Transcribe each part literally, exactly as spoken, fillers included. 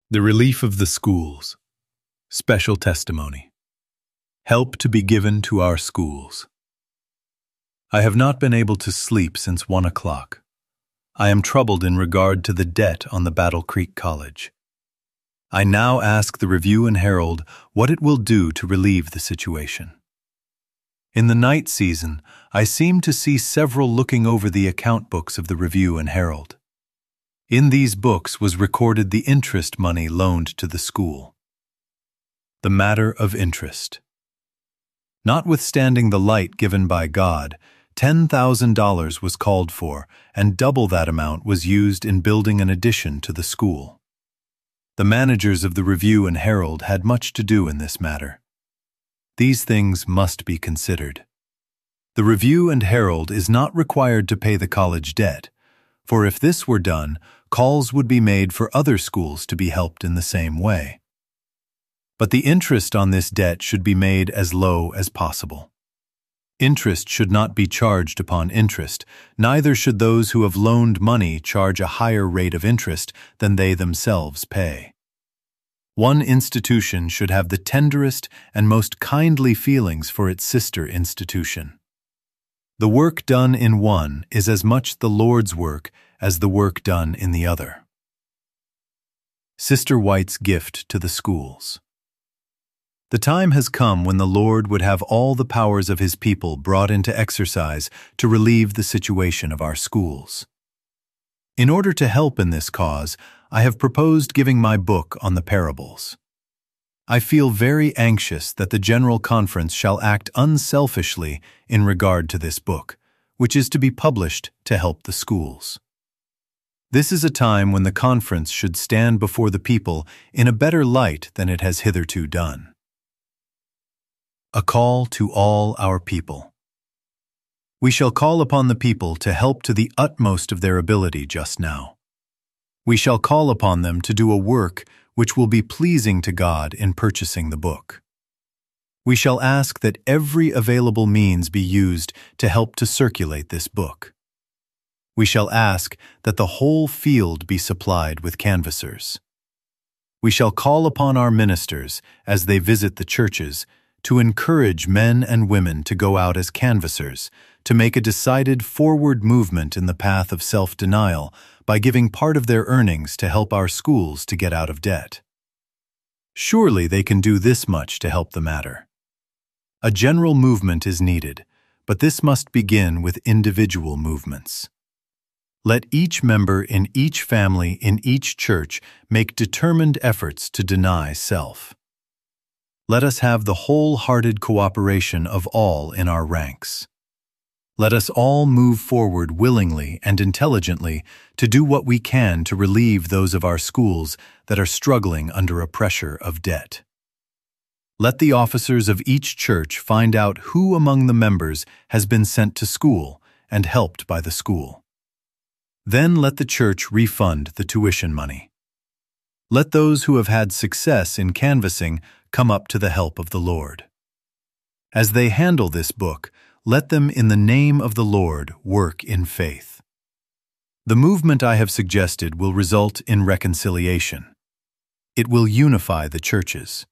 The relief of the schools. Special testimony. Help to be given to our schools. I have not been able to sleep since one o'clock. I am troubled in regard to the debt on the Battle Creek College. I now ask the Review and Herald what it will do to relieve the situation. In the night season, I seem to see several looking over the account books of the Review and Herald. In these books was recorded the interest money loaned to the school. The matter of interest. Notwithstanding the light given by God, ten thousand dollars was called for, and double that amount was used in building an addition to the school. The managers of the Review and Herald had much to do in this matter. These things must be considered. The Review and Herald is not required to pay the college debt, for if this were done, calls would be made for other schools to be helped in the same way. But the interest on this debt should be made as low as possible. Interest should not be charged upon interest, neither should those who have loaned money charge a higher rate of interest than they themselves pay. One institution should have the tenderest and most kindly feelings for its sister institution. The work done in one is as much the Lord's work as the work done in the other. Sister White's gift to the schools. The time has come when the Lord would have all the powers of His people brought into exercise to relieve the situation of our schools. In order to help in this cause, I have proposed giving my book on the parables. I feel very anxious that the General Conference shall act unselfishly in regard to this book, which is to be published to help the schools. This is a time when the conference should stand before the people in a better light than it has hitherto done. A call to all our people. We shall call upon the people to help to the utmost of their ability just now. We shall call upon them to do a work which will be pleasing to God in purchasing the book. We shall ask that every available means be used to help to circulate this book. We shall ask that the whole field be supplied with canvassers. We shall call upon our ministers, as they visit the churches, to encourage men and women to go out as canvassers, to make a decided forward movement in the path of self-denial by giving part of their earnings to help our schools to get out of debt. Surely they can do this much to help the matter. A general movement is needed, but this must begin with individual movements. Let each member in each family in each church make determined efforts to deny self. Let us have the wholehearted cooperation of all in our ranks. Let us all move forward willingly and intelligently to do what we can to relieve those of our schools that are struggling under a pressure of debt. Let the officers of each church find out who among the members has been sent to school and helped by the school. Then let the church refund the tuition money. Let those who have had success in canvassing come up to the help of the Lord. As they handle this book, let them in the name of the Lord work in faith. The movement I have suggested will result in reconciliation. It will unify the churches.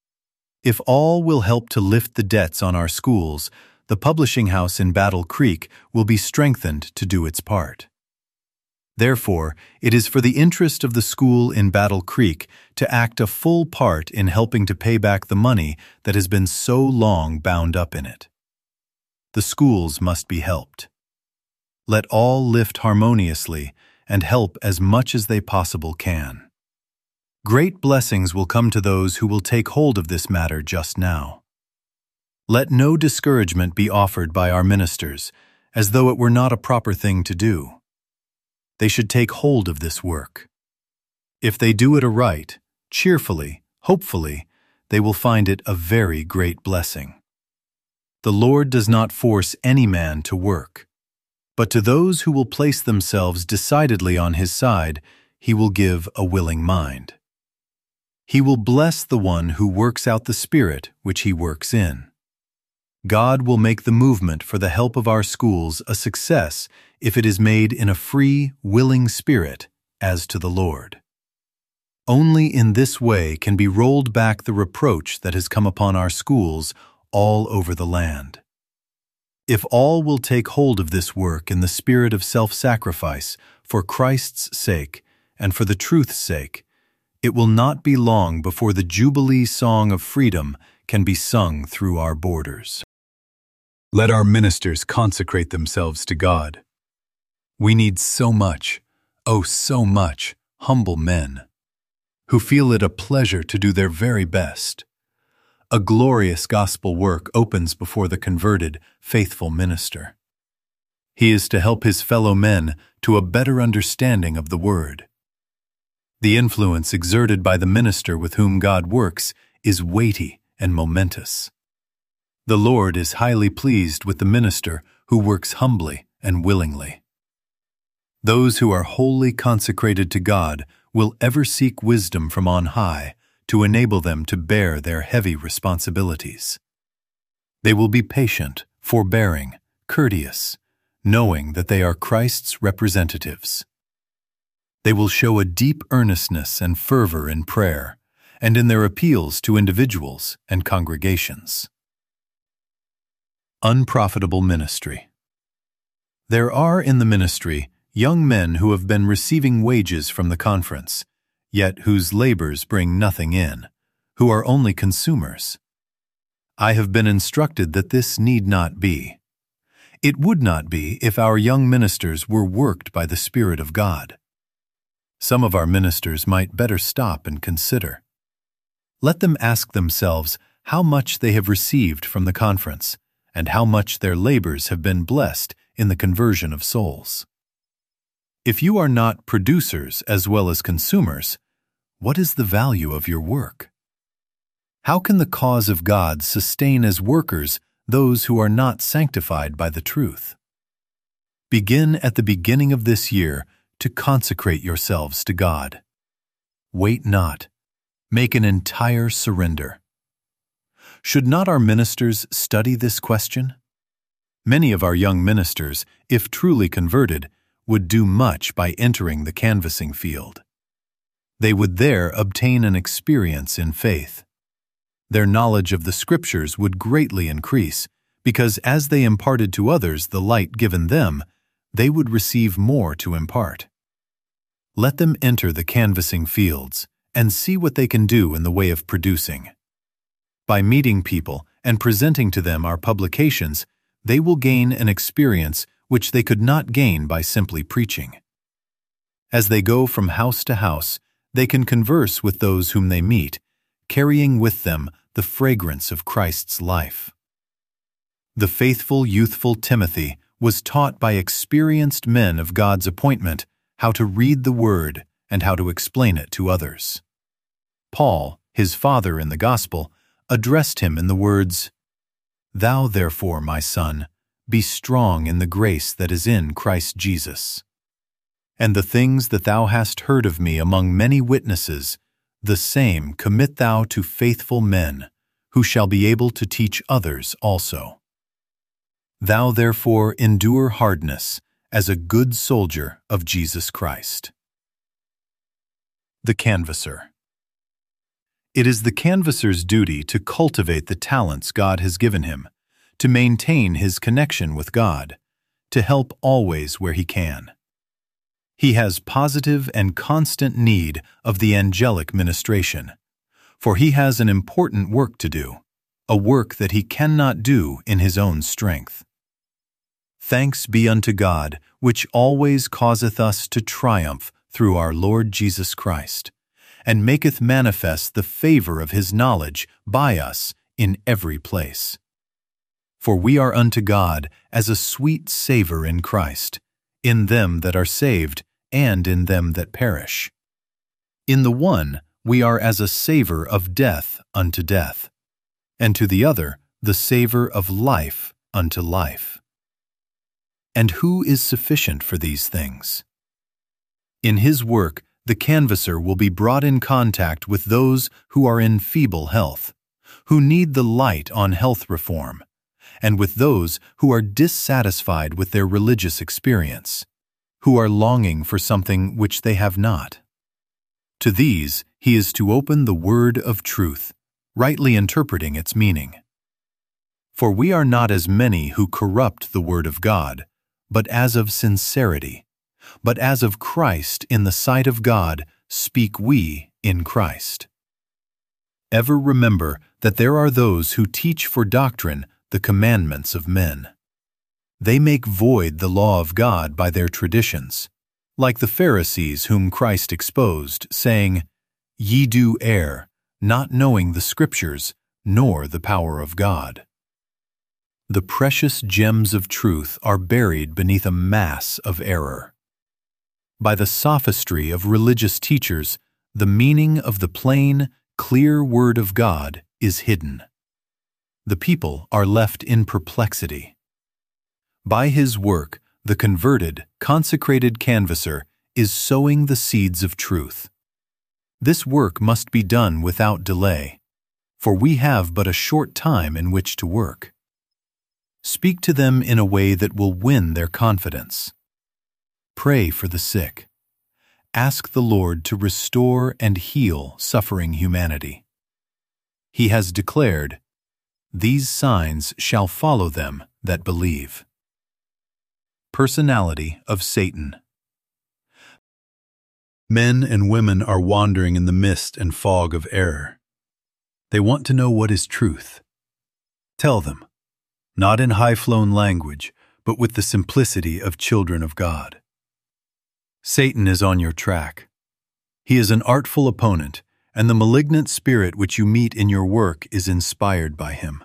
If all will help to lift the debts on our schools, the publishing house in Battle Creek will be strengthened to do its part. Therefore, it is for the interest of the school in Battle Creek to act a full part in helping to pay back the money that has been so long bound up in it. The schools must be helped. Let all lift harmoniously and help as much as they possible can. Great blessings will come to those who will take hold of this matter just now. Let no discouragement be offered by our ministers, as though it were not a proper thing to do. They should take hold of this work. If they do it aright, cheerfully, hopefully, they will find it a very great blessing. The Lord does not force any man to work, but to those who will place themselves decidedly on His side, He will give a willing mind. He will bless the one who works out the Spirit which He works in. God will make the movement for the help of our schools a success if it is made in a free, willing spirit as to the Lord. Only in this way can be rolled back the reproach that has come upon our schools all over the land. If all will take hold of this work in the spirit of self-sacrifice for Christ's sake and for the truth's sake, it will not be long before the Jubilee song of freedom can be sung through our borders. Let our ministers consecrate themselves to God. We need so much, oh so much, humble men who feel it a pleasure to do their very best. A glorious gospel work opens before the converted, faithful minister. He is to help his fellow men to a better understanding of the Word. The influence exerted by the minister with whom God works is weighty and momentous. The Lord is highly pleased with the minister who works humbly and willingly. Those who are wholly consecrated to God will ever seek wisdom from on high to enable them to bear their heavy responsibilities. They will be patient, forbearing, courteous, knowing that they are Christ's representatives. They will show a deep earnestness and fervor in prayer and in their appeals to individuals and congregations. Unprofitable ministry. There are in the ministry young men who have been receiving wages from the conference, yet whose labors bring nothing in, who are only consumers. I have been instructed that this need not be. It would not be if our young ministers were worked by the Spirit of God. Some of our ministers might better stop and consider. Let them ask themselves how much they have received from the conference and how much their labors have been blessed in the conversion of souls. If you are not producers as well as consumers, what is the value of your work? How can the cause of God sustain as workers those who are not sanctified by the truth? Begin at the beginning of this year to consecrate yourselves to God. Wait not. Make an entire surrender. Should not our ministers study this question? Many of our young ministers, if truly converted, would do much by entering the canvassing field. They would there obtain an experience in faith. Their knowledge of the Scriptures would greatly increase, because as they imparted to others the light given them, they would receive more to impart. Let them enter the canvassing fields and see what they can do in the way of producing. By meeting people and presenting to them our publications, they will gain an experience which they could not gain by simply preaching. As they go from house to house, they can converse with those whom they meet, carrying with them the fragrance of Christ's life. The faithful, youthful Timothy was taught by experienced men of God's appointment how to read the Word and how to explain it to others. Paul, his father in the gospel, addressed him in the words, "Thou therefore, my son, be strong in the grace that is in Christ Jesus. And the things that thou hast heard of me among many witnesses, the same commit thou to faithful men, who shall be able to teach others also. Thou therefore endure hardness as a good soldier of Jesus Christ." The canvasser. It is the canvasser's duty to cultivate the talents God has given him, to maintain his connection with God, to help always where he can. He has positive and constant need of the angelic ministration, for he has an important work to do, a work that he cannot do in his own strength. Thanks be unto God, which always causeth us to triumph through our Lord Jesus Christ, and maketh manifest the favor of his knowledge by us in every place. For we are unto God as a sweet savor in Christ, in them that are saved and in them that perish. In the one we are as a savor of death unto death, and to the other the savor of life unto life. And who is sufficient for these things? In his work, the canvasser will be brought in contact with those who are in feeble health, who need the light on health reform, and with those who are dissatisfied with their religious experience, who are longing for something which they have not. To these he is to open the word of truth, rightly interpreting its meaning. For we are not as many who corrupt the word of God, but as of sincerity, but as of Christ in the sight of God speak we in Christ. Ever remember that there are those who teach for doctrine the commandments of men. They make void the law of God by their traditions, like the Pharisees whom Christ exposed, saying, "Ye do err, not knowing the Scriptures, nor the power of God." The precious gems of truth are buried beneath a mass of error. By the sophistry of religious teachers, the meaning of the plain, clear word of God is hidden. The people are left in perplexity. By his work, the converted, consecrated canvasser is sowing the seeds of truth. This work must be done without delay, for we have but a short time in which to work. Speak to them in a way that will win their confidence. Pray for the sick. Ask the Lord to restore and heal suffering humanity. He has declared, "These signs shall follow them that believe." Personality of Satan. Men and women are wandering in the mist and fog of error. They want to know what is truth. Tell them, not in high-flown language, but with the simplicity of children of God. Satan is on your track. He is an artful opponent, and the malignant spirit which you meet in your work is inspired by him.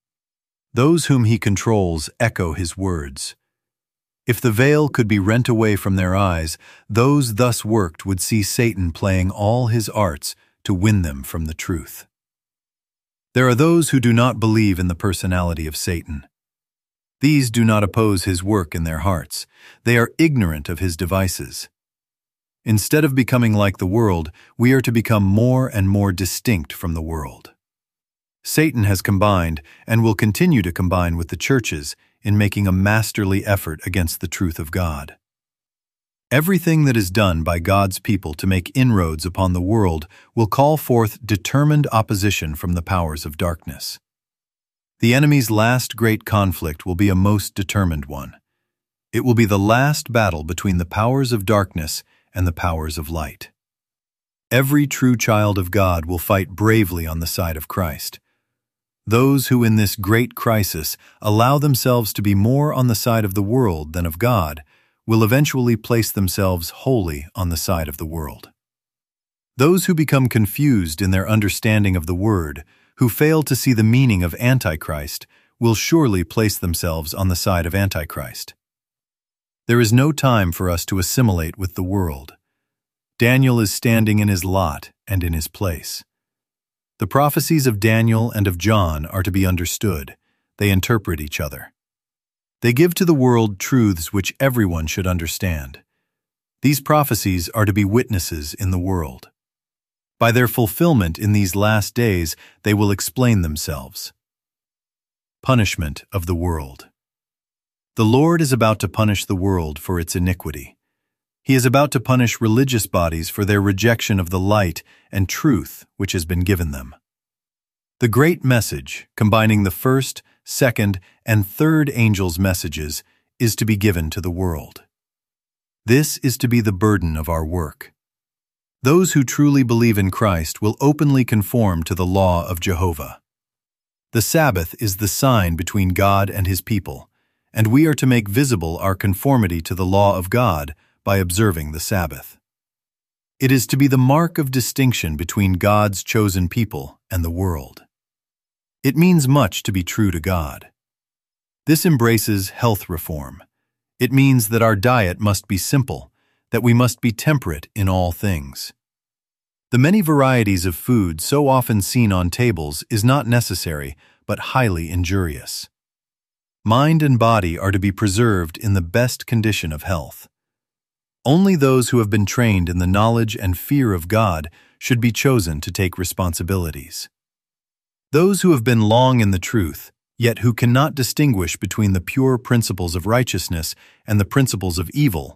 Those whom he controls echo his words. If the veil could be rent away from their eyes, those thus worked would see Satan playing all his arts to win them from the truth. There are those who do not believe in the personality of Satan. These do not oppose his work in their hearts. They are ignorant of his devices. Instead of becoming like the world, we are to become more and more distinct from the world. Satan has combined, and will continue to combine with the churches, in making a masterly effort against the truth of God. Everything that is done by God's people to make inroads upon the world will call forth determined opposition from the powers of darkness. The enemy's last great conflict will be a most determined one. It will be the last battle between the powers of darkness and the powers of light. Every true child of God will fight bravely on the side of Christ. Those who in this great crisis allow themselves to be more on the side of the world than of God will eventually place themselves wholly on the side of the world. Those who become confused in their understanding of the word, who fail to see the meaning of Antichrist, will surely place themselves on the side of Antichrist. There is no time for us to assimilate with the world. Daniel is standing in his lot and in his place. The prophecies of Daniel and of John are to be understood. They interpret each other. They give to the world truths which everyone should understand. These prophecies are to be witnesses in the world. By their fulfillment in these last days, they will explain themselves. Punishment of the world. The Lord is about to punish the world for its iniquity. He is about to punish religious bodies for their rejection of the light and truth which has been given them. The great message, combining the first, second, and third angels' messages, is to be given to the world. This is to be the burden of our work. Those who truly believe in Christ will openly conform to the law of Jehovah. The Sabbath is the sign between God and his people, and we are to make visible our conformity to the law of God by observing the Sabbath. It is to be the mark of distinction between God's chosen people and the world. It means much to be true to God. This embraces health reform. It means that our diet must be simple, that we must be temperate in all things. The many varieties of food so often seen on tables is not necessary, but highly injurious. Mind and body are to be preserved in the best condition of health. Only those who have been trained in the knowledge and fear of God should be chosen to take responsibilities. Those who have been long in the truth, yet who cannot distinguish between the pure principles of righteousness and the principles of evil,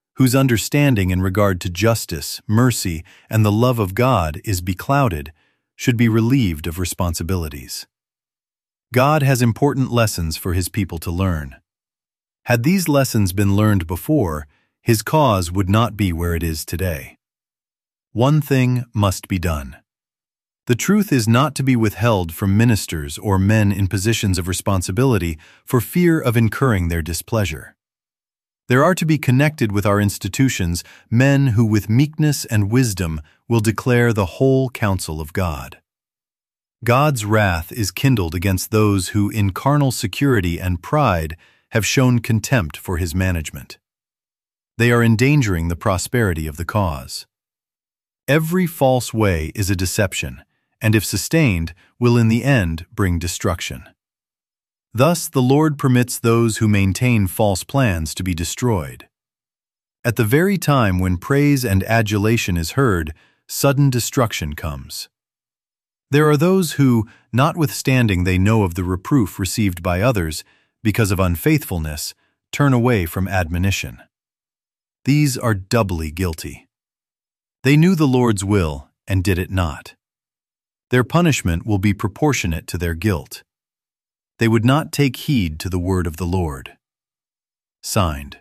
whose understanding in regard to justice, mercy, and the love of God is beclouded, should be relieved of responsibilities. God has important lessons for his people to learn. Had these lessons been learned before, his cause would not be where it is today. One thing must be done. The truth is not to be withheld from ministers or men in positions of responsibility for fear of incurring their displeasure. There are to be connected with our institutions men who with meekness and wisdom will declare the whole counsel of God. God's wrath is kindled against those who in carnal security and pride have shown contempt for his management. They are endangering the prosperity of the cause. Every false way is a deception, and if sustained, will in the end bring destruction. Thus the Lord permits those who maintain false plans to be destroyed. At the very time when praise and adulation is heard, sudden destruction comes. There are those who, notwithstanding they know of the reproof received by others, because of unfaithfulness, turn away from admonition. These are doubly guilty. They knew the Lord's will and did it not. Their punishment will be proportionate to their guilt. They would not take heed to the word of the Lord. Signed,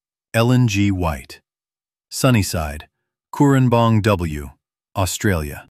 Ellen G. White, Sunnyside, Cooranbong W., Australia.